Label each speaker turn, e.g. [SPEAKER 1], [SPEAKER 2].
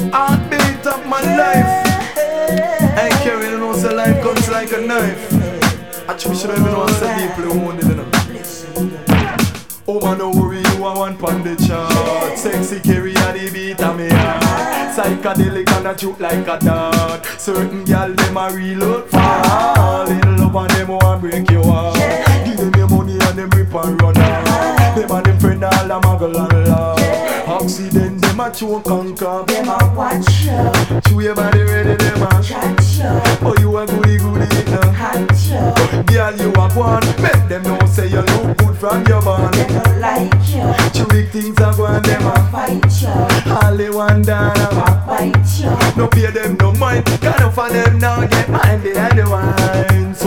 [SPEAKER 1] Heartbeat of my life. I ain't carrying you know, so life comes like a knife. Actually, should have even know so deeply wounded, you know. Oh man, don't worry, you are one pon the chart. Sexy carry a the beat of me heart. Psychedelic and a truth like a dart. Certain gal them a reload fall in love and them want break your heart. Give them your money and them rip and run out. Them and them friend all a muggle and laugh. Accident them a choke and cough.
[SPEAKER 2] Them a watch you,
[SPEAKER 1] Chew your body ready them a
[SPEAKER 2] chat you,
[SPEAKER 1] oh you a goody goody now.
[SPEAKER 2] hunt you.
[SPEAKER 1] Girl you a one, make them know say you look good from your band.
[SPEAKER 2] Them don't like you,
[SPEAKER 1] Chewy things a go and them a
[SPEAKER 2] fight you,
[SPEAKER 1] all they want down a
[SPEAKER 2] backbite you.
[SPEAKER 1] no pay them no mind, kind of for them now get mind behind the wine.